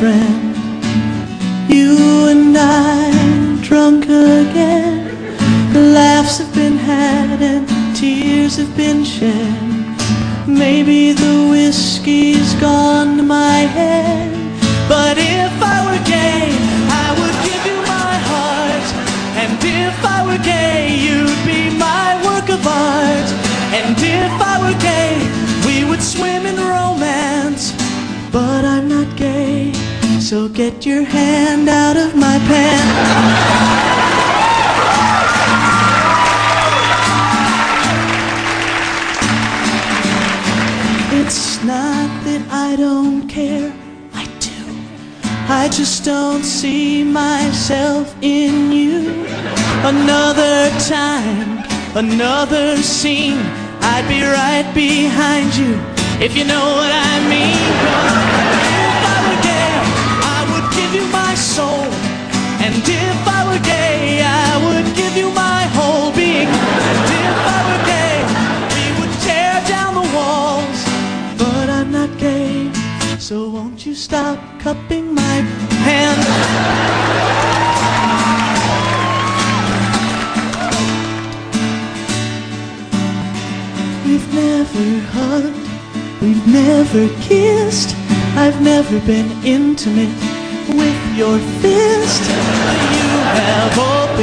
friend. You and I drunk again. Laughs have been had and tears have been shed. Maybe the whiskey's gone to my head. But if I were gay, I would give you my heart. And if I were gay, you'd be my work of art. And if I were gay, we would swim in romance. But I'm not gay, so get your hand out of my pants. It's not that I don't care, I do. I just don't see myself in you. Another time, another scene, I'd be right behind you, if you know what I mean. If I were gay, I would give you my soul. And if I were gay, I would give you my whole being. And if I were gay, we would tear down the walls. But I'm not gay, so won't you stop cupping my hand? We've never hugged, we've never kissed. I've never been intimate with your fist. You have opened